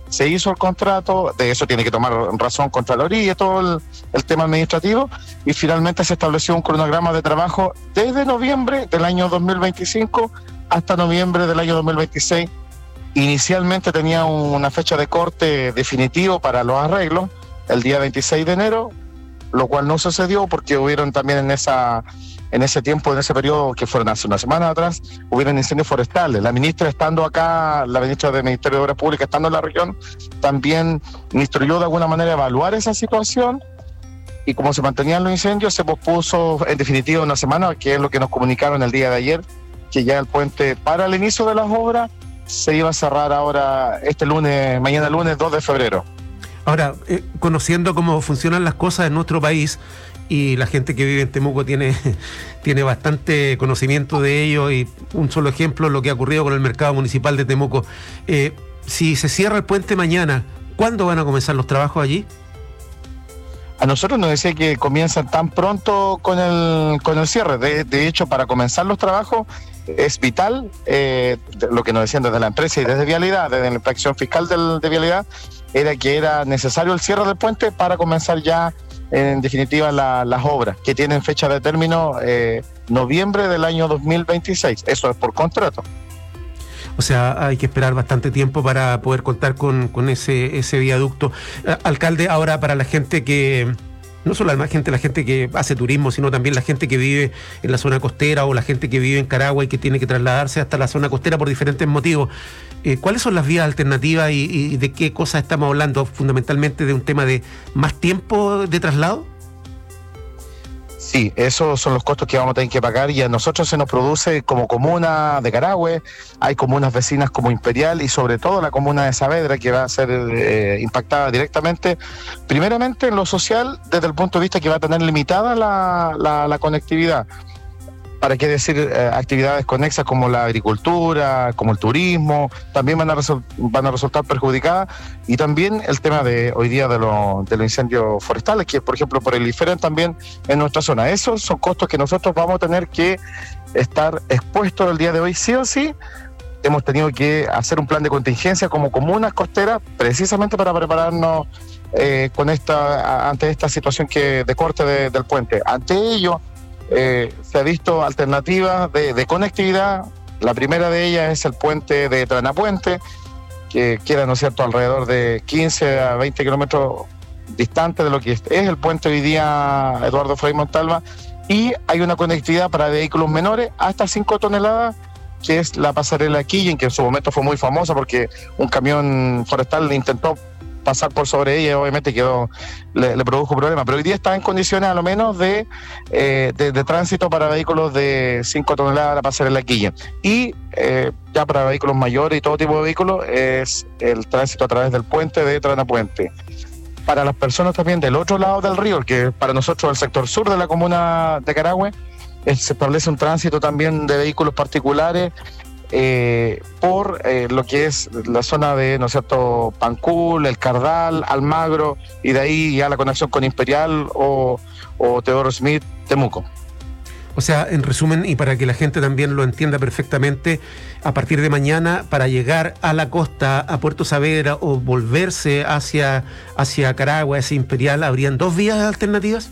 se hizo el contrato, de eso tiene que tomar razón Contraloría, todo el, el tema administrativo, y finalmente se estableció un cronograma de trabajo desde noviembre del año dos mil veinticinco hasta noviembre del año dos mil veintiséis. Inicialmente tenía una fecha de corte definitivo para los arreglos, el día veintiséis de enero, lo cual no sucedió porque hubieron también en esa en ese tiempo, en ese periodo que fueron hace una semana atrás, hubieron incendios forestales. La ministra estando acá, la ministra del Ministerio de Obras Públicas estando en la región, también instruyó de alguna manera evaluar esa situación, y como se mantenían los incendios, se pospuso en definitiva una semana, que es lo que nos comunicaron el día de ayer, que ya el puente para el inicio de las obras se iba a cerrar ahora este lunes, mañana lunes dos de febrero. Ahora, eh, conociendo cómo funcionan las cosas en nuestro país, y la gente que vive en Temuco tiene, tiene bastante conocimiento de ello, y un solo ejemplo, lo que ha ocurrido con el mercado municipal de Temuco. Eh, si se cierra el puente mañana, ¿cuándo van a comenzar los trabajos allí? A nosotros nos decía que comienzan tan pronto con el, con el cierre. De, de hecho, para comenzar los trabajos es vital, eh, lo que nos decían desde la empresa y desde Vialidad, desde la inspección fiscal del, de Vialidad, era que era necesario el cierre del puente para comenzar ya en definitiva la, las obras, que tienen fecha de término eh, noviembre del año dos mil veintiséis. Eso es por contrato. O sea, hay que esperar bastante tiempo para poder contar con, con ese, ese viaducto. Eh, alcalde, ahora para la gente que, no solo la gente, la gente que hace turismo, sino también la gente que vive en la zona costera, o la gente que vive en Carahue y que tiene que trasladarse hasta la zona costera por diferentes motivos. Eh, ¿Cuáles son las vías alternativas y, y de qué cosas estamos hablando? ¿Fundamentalmente de un tema de más tiempo de traslado? Sí, esos son los costos que vamos a tener que pagar, y a nosotros se nos produce como comuna de Carahue, hay comunas vecinas como Imperial y sobre todo la comuna de Saavedra, que va a ser eh, impactada directamente, primeramente en lo social, desde el punto de vista que va a tener limitada la, la, la conectividad. ¿Para qué decir eh, actividades conexas como la agricultura, como el turismo? También van a, resol- van a resultar perjudicadas. Y también el tema de hoy día de, lo, de los incendios forestales, que por ejemplo proliferan también en nuestra zona. Esos son costos que nosotros vamos a tener que estar expuestos el día de hoy sí o sí. Hemos tenido que hacer un plan de contingencia como comunas costeras precisamente para prepararnos eh, con esta, ante esta situación que de corte de, del puente. Ante ello, Eh, se ha visto alternativas de, de conectividad. La primera de ellas es el puente de Tranapuente, que queda, ¿no es cierto?, alrededor de quince a veinte kilómetros distante de lo que es el puente hoy día Eduardo Frei Montalva, y hay una conectividad para vehículos menores hasta cinco toneladas, que es la pasarela Quillen, que en su momento fue muy famosa porque un camión forestal intentó pasar por sobre ella y obviamente quedó, le, le produjo problemas, pero hoy día está en condiciones a lo menos de, eh, de, de tránsito para vehículos de cinco toneladas la pasarela Quillen, y eh, ya para vehículos mayores y todo tipo de vehículos es el tránsito a través del puente de Tranapuente. Para las personas también del otro lado del río, que para nosotros el sector sur de la comuna de Carahue, eh, se establece un tránsito también de vehículos particulares Eh, por eh, lo que es la zona de, ¿no es cierto?, Pancul, El Cardal, Almagro, y de ahí ya la conexión con Imperial o, o Teodoro Smith, Temuco. O sea, en resumen, y para que la gente también lo entienda perfectamente, a partir de mañana, para llegar a la costa, a Puerto Saavedra, o volverse hacia, hacia Carahue, hacia Imperial, ¿habrían dos vías alternativas?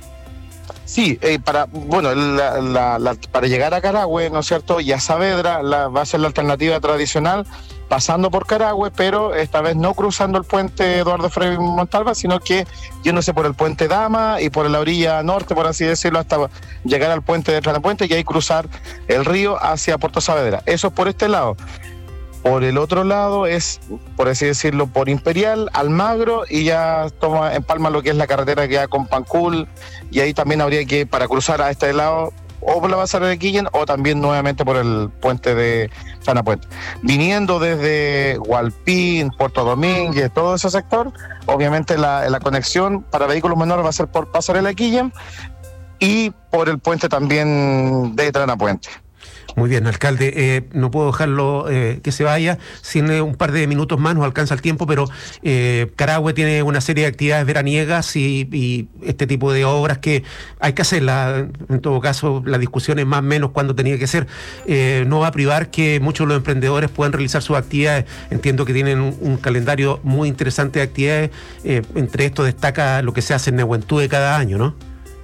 Sí, eh, para bueno la, la, la, para llegar a Carahue, ¿no es cierto?, y a Saavedra la, va a ser la alternativa tradicional, pasando por Carahue, pero esta vez no cruzando el puente Eduardo Frei Montalva, sino que yéndose por el puente Dama y por la orilla norte, por así decirlo, hasta llegar al puente de Tranapuente y ahí cruzar el río hacia Puerto Saavedra. Eso es por este lado. Por el otro lado es, por así decirlo, por Imperial, Almagro, y ya toma en Palma lo que es la carretera que va con Pancul, y ahí también habría que, para cruzar a este lado, o por la pasarela de Quillen, o también nuevamente por el puente de Tranapuente. Viniendo desde Hualpín, Puerto Domínguez, todo ese sector, obviamente la, la conexión para vehículos menores va a ser por pasarela de Quillen y por el puente también de Tranapuente. Muy bien, alcalde, eh, no puedo dejarlo eh, que se vaya sin eh, un par de minutos más, nos alcanza el tiempo, pero eh, Carahue tiene una serie de actividades veraniegas y, y este tipo de obras que hay que hacerlas. En todo caso, la discusión es más o menos cuando tenía que ser. Eh, no va a privar que muchos de los emprendedores puedan realizar sus actividades. Entiendo que tienen un, un calendario muy interesante de actividades. Eh, entre esto destaca lo que se hace en Nehuentúe cada año, ¿no?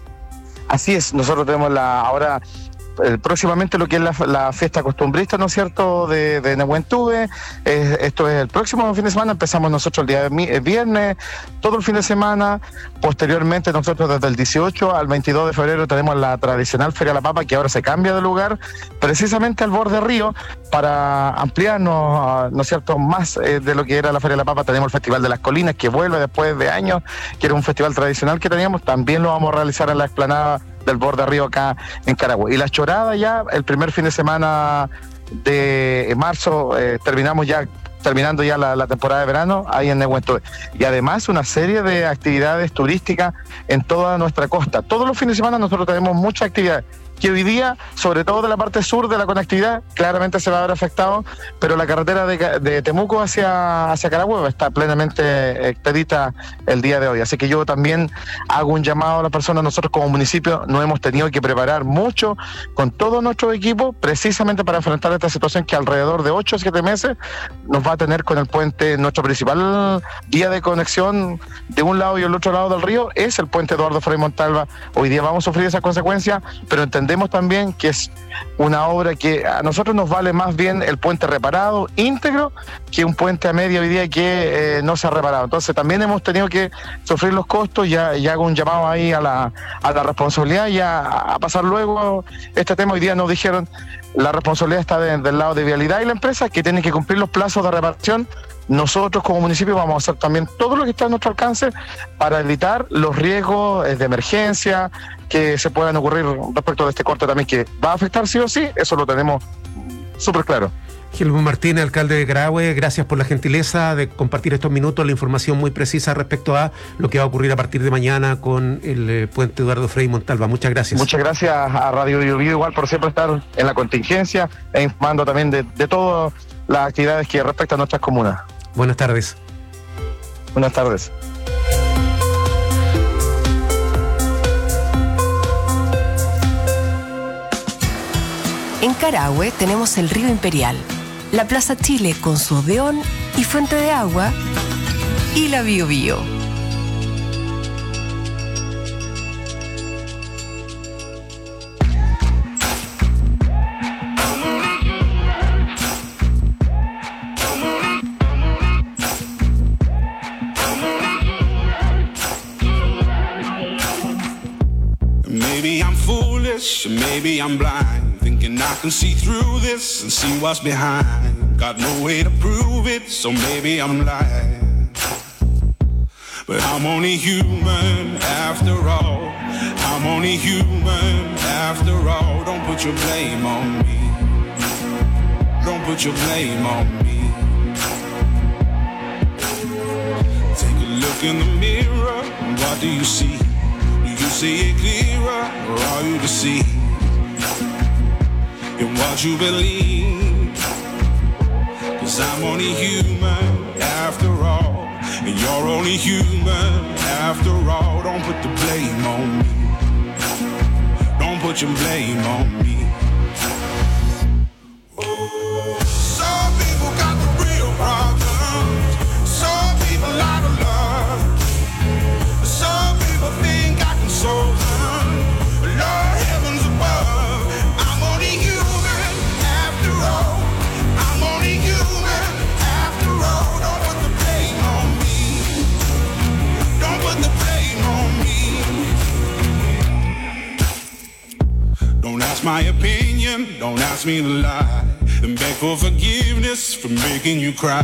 Así es, nosotros tenemos la ahora eh, próximamente lo que es la, la fiesta costumbrista, ¿no es cierto?, de, de Nehuentúe. Eh, esto es el próximo fin de semana, empezamos nosotros el día de mi, el viernes, todo el fin de semana. Posteriormente nosotros desde el dieciocho al veintidós de febrero tenemos la tradicional Feria de la Papa, que ahora se cambia de lugar, precisamente al borde río, para ampliarnos, ¿no es cierto?, más eh, de lo que era la Feria de la Papa. Tenemos el Festival de las Colinas, que vuelve después de años, que era un festival tradicional que teníamos, también lo vamos a realizar en la explanada del borde río acá en Carahue. Y la chorada ya, el primer fin de semana de marzo, eh, terminamos ya, terminando ya la, la temporada de verano, ahí en Nehuentúe. Y además una serie de actividades turísticas en toda nuestra costa. Todos los fines de semana nosotros tenemos muchas actividades, que hoy día, sobre todo de la parte sur de la conectividad, claramente se va a ver afectado, pero la carretera de, de Temuco hacia, hacia Carahue está plenamente expedita el día de hoy. Así que yo también hago un llamado a las personas. Nosotros como municipio nos hemos tenido que preparar mucho con todo nuestro equipo, precisamente para enfrentar esta situación que alrededor de ocho o siete meses nos va a tener con el puente. Nuestro principal vía de conexión de un lado y el otro lado del río es el puente Eduardo Frei Montalva. Hoy día vamos a sufrir esas consecuencias, pero entendemos Entendemos también que es una obra que a nosotros nos vale más bien el puente reparado, íntegro, que un puente a media hoy día que eh, no se ha reparado. Entonces también hemos tenido que sufrir los costos. Ya, ya hago un llamado ahí a la, a la responsabilidad y a, a pasar luego este tema. Hoy día nos dijeron la responsabilidad está de, del lado de Vialidad y la empresa, que tienen que cumplir los plazos de reparación. Nosotros como municipio vamos a hacer también todo lo que está a nuestro alcance para evitar los riesgos de emergencia que se puedan ocurrir respecto de este corte también, que va a afectar sí o sí. Eso lo tenemos súper claro. Gilberto Martínez, alcalde de Carahue, gracias por la gentileza de compartir estos minutos, la información muy precisa respecto a lo que va a ocurrir a partir de mañana con el eh, puente Eduardo Frei Montalva. Muchas gracias. Muchas gracias a Radio Biobío igual por siempre estar en la contingencia e informando también de, de todas las actividades que respectan a nuestras comunas. Buenas tardes. Buenas tardes. En Carahue tenemos el Río Imperial, la Plaza Chile con su Odeón y fuente de agua, y la Biobío. Maybe I'm foolish, maybe I'm blind, thinking I can see through this and see what's behind. Got no way to prove it, so maybe I'm lying. But I'm only human after all. I'm only human after all. Don't put your blame on me. Don't put your blame on me. Take a look in the mirror, what do you see? You see it clearer, or are you deceived in what you believe? Cause I'm only human after all, and you're only human after all. Don't put the blame on me. Don't put your blame on me. Some people got the real problems. Some people out of love. Some people think I can solve them. Lord, heavens above, I'm only human after all. I'm only human after all. Don't put the blame on me. Don't put the blame on me. Don't ask my opinion, don't ask me to lie, and beg for forgiveness for making you cry.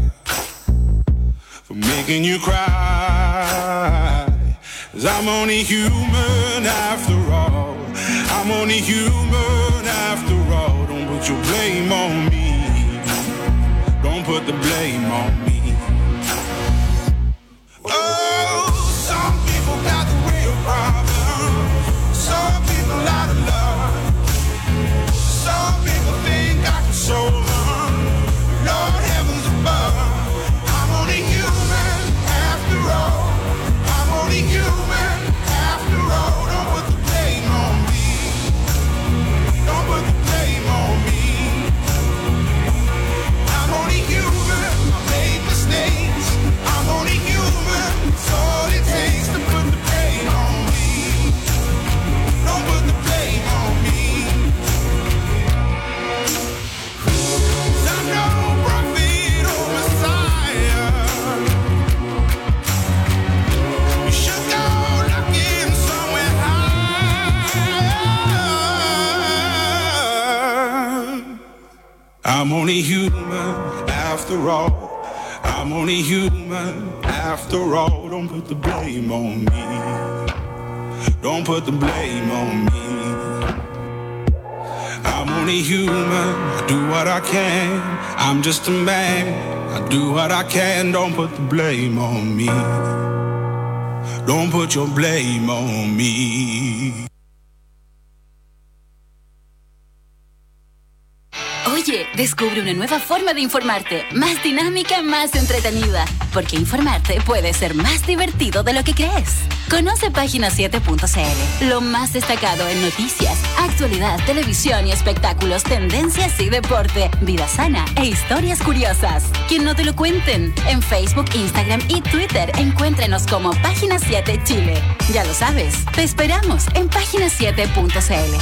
For making you cry. Cause I'm only human after all. I'm only human after all. Don't put your blame on me. Don't put the blame on me. Oh, some people got the real problem. Some people out of love. Some I'm only human after all. I'm only human after all. Don't put the blame on me. Don't put the blame on me. I'm only human, I do what I can. I'm just a man, I do what I can. Don't put the blame on me. Don't put your blame on me. Oye, descubre una nueva forma de informarte, más dinámica, más entretenida, porque informarte puede ser más divertido de lo que crees. Conoce página siete punto c l, lo más destacado en noticias, actualidad, televisión y espectáculos, tendencias y deporte, vida sana e historias curiosas. Que no te lo cuenten. En Facebook, Instagram y Twitter encuéntrenos como Página siete Chile. Ya lo sabes, te esperamos en página siete punto c l.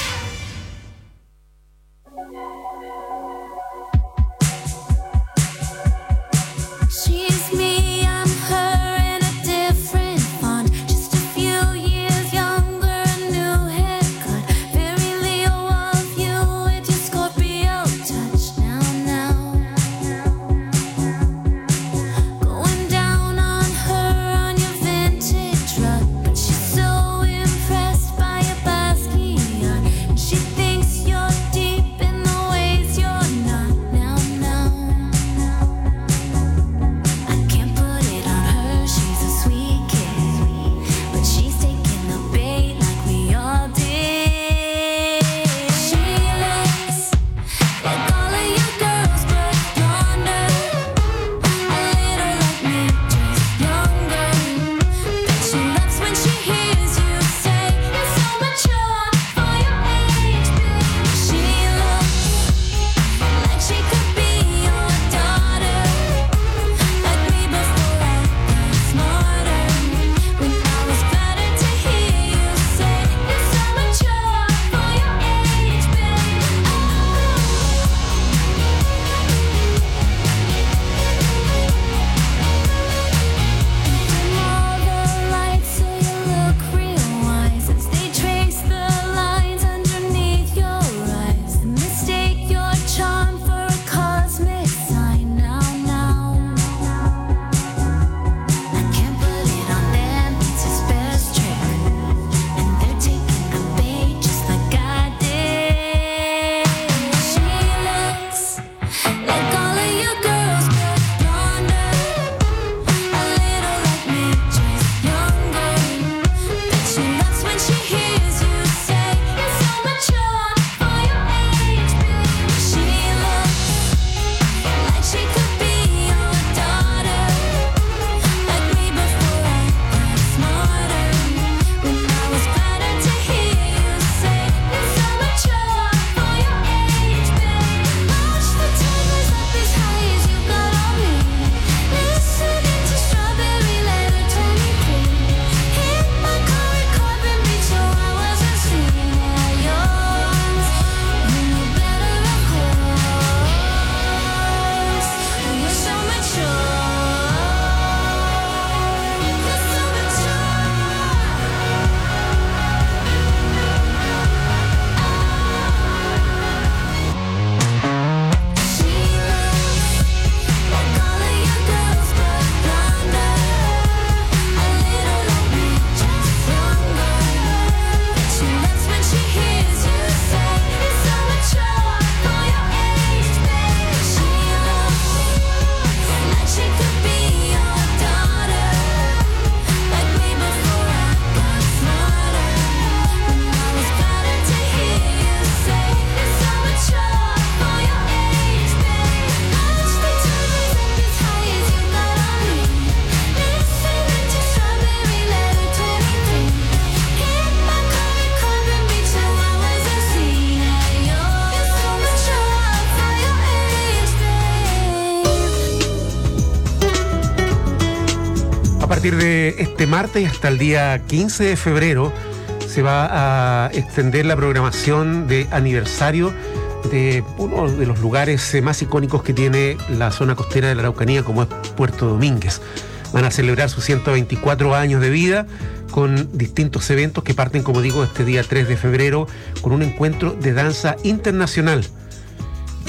A partir de este martes hasta el día quince de febrero se va a extender la programación de aniversario de uno de los lugares más icónicos que tiene la zona costera de la Araucanía, como es Puerto Domínguez. Van a celebrar sus ciento veinticuatro años de vida con distintos eventos que parten, como digo, este día tres de febrero con un encuentro de danza internacional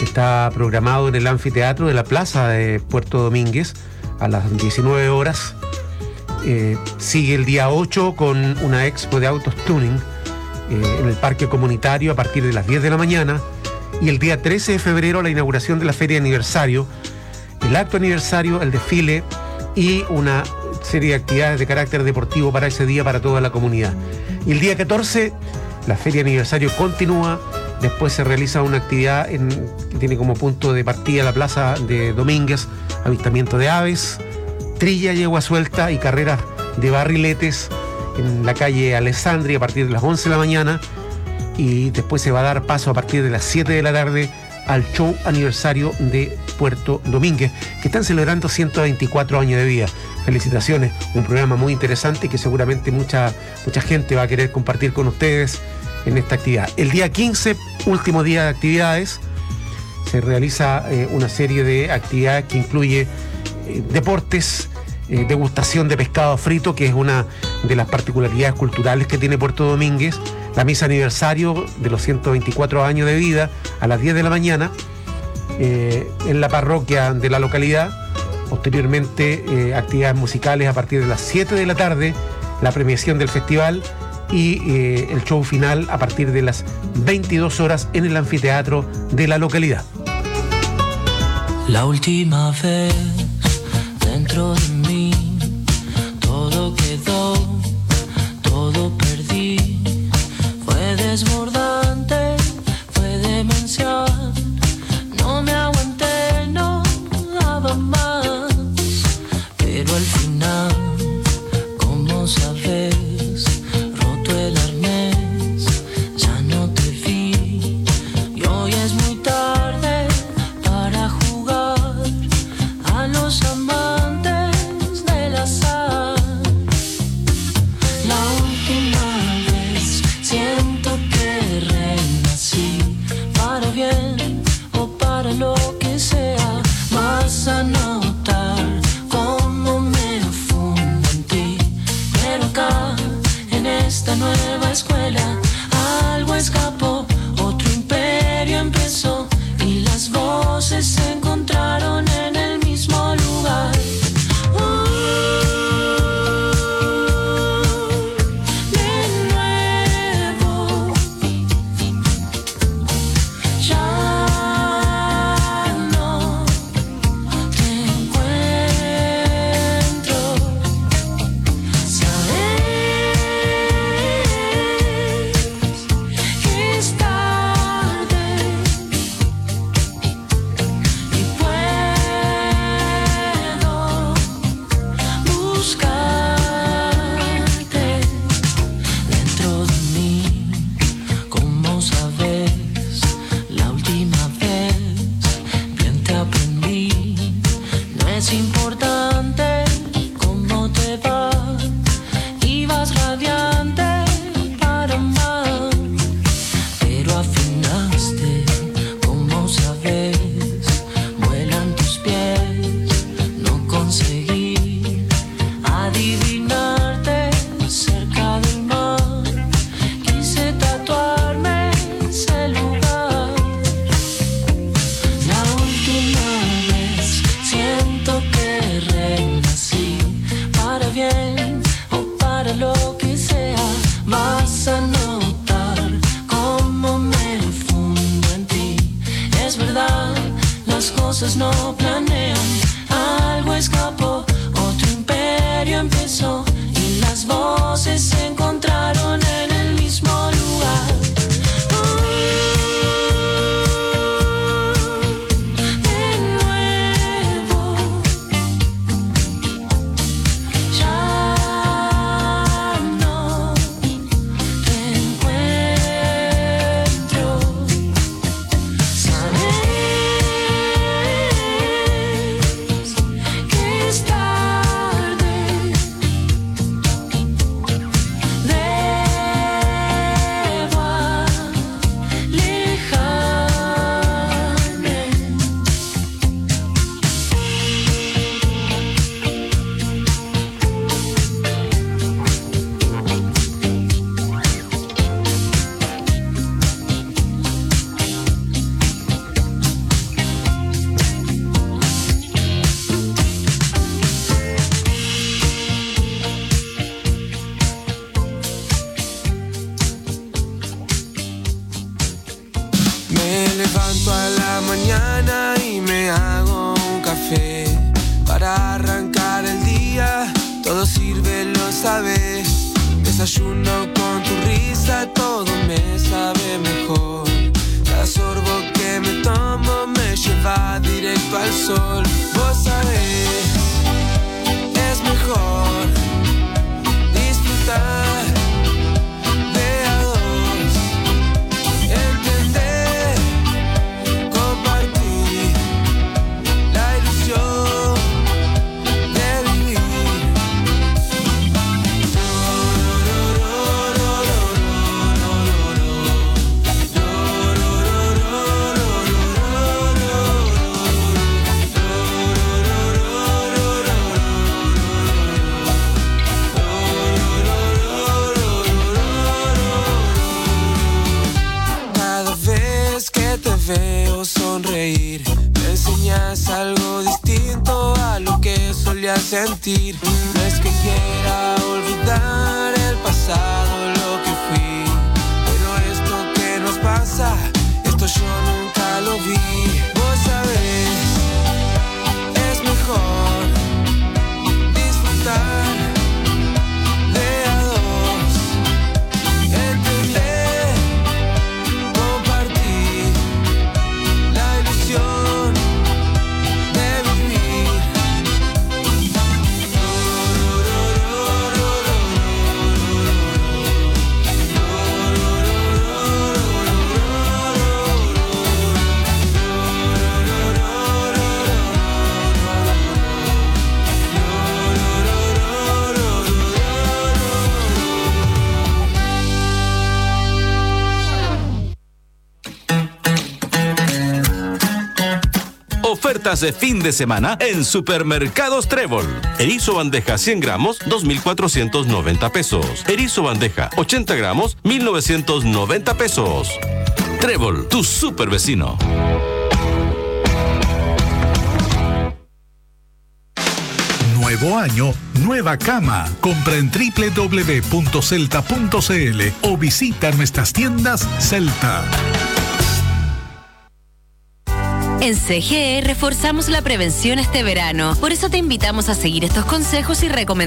que está programado en el anfiteatro de la Plaza de Puerto Domínguez a las diecinueve horas. Eh, sigue el día ocho con una expo de autos tuning eh, en el parque comunitario a partir de las diez de la mañana. Y el día trece de febrero la inauguración de la feria de aniversario, el acto aniversario, el desfile y una serie de actividades de carácter deportivo para ese día para toda la comunidad. Y el día catorce la feria de aniversario continúa. Después se realiza una actividad en, que tiene como punto de partida la Plaza de Domínguez, avistamiento de aves, trilla, yegua suelta y carreras de barriletes en la calle Alessandri a partir de las once de la mañana. Y después se va a dar paso a partir de las siete de la tarde al show aniversario de Puerto Domínguez, que están celebrando ciento veinticuatro años de vida. Felicitaciones, un programa muy interesante que seguramente mucha, mucha gente va a querer compartir con ustedes en esta actividad. El día quince, último día de actividades, se realiza eh, una serie de actividades que incluye eh, deportes, eh, degustación de pescado frito, que es una de las particularidades culturales que tiene Puerto Domínguez, la misa aniversario de los ciento veinticuatro años de vida a las diez de la mañana eh, en la parroquia de la localidad. Posteriormente eh, actividades musicales a partir de las siete de la tarde, la premiación del festival y eh, el show final a partir de las veintidós horas en el anfiteatro de la localidad. La última vez dentro de mí todo quedó, todo perdí. Fue desbordante, fue demencial. No me aguanté, no daba más. Pero al final, ¿cómo sabes? El arnés, ya no te vi y hoy es muy tarde para jugar a los amantes del azar. La última vez siento que renací, para bien o para lo que sea. Vas a notar cómo me fundo en ti, pero acá en esta nueva escuela algo escapó, otro imperio empezó y las voces se encontraron en el mismo lugar. Uh, de nuevo, ya no te encuentro. Sabes importante cómo te va, ibas radiante para amar, pero afinaste, ¿cómo sabes? Vuelan tus pies, no conseguí adivinarte cerca del mar, quise tatuarme ese lugar. La última vez siento que renací, para bien o para lo que sea. Vas a notar cómo me fundo en ti. Es verdad, las cosas no planean, algo escapó, otro imperio empezó y las voces se encontraron en el mismo lugar. De despierto a la mañana y me hago un café para arrancar el día. Todo sirve, lo sabes. Desayuno con tu risa, todo me sabe mejor. Cada sorbo que me tomo me lleva directo al sol. Vos sabés, es mejor disfrutar de a dos, entender, compartir la ilusión de vivir. Cada vez que te veo sonreír, me enseñas algo distinto a lo que solía sentir. No es que quiera olvidar el pasado, lo que fui, pero esto que nos pasa, esto yo nunca lo vi. Vos sabés, es mejor disfrutar de a dos, entender, compartir la ilusión de vivir. Ofertas de fin de semana en Supermercados Trébol. Erizo bandeja cien gramos, dos mil cuatrocientos noventa pesos. Erizo bandeja ochenta gramos, mil novecientos noventa pesos. Trébol, tu super vecino. Nuevo año, nueva cama. Compra en doble u doble u doble u punto celta punto c l o visita nuestras tiendas Celta. En C G E reforzamos la prevención este verano. Por eso te invitamos a seguir estos consejos y recomendaciones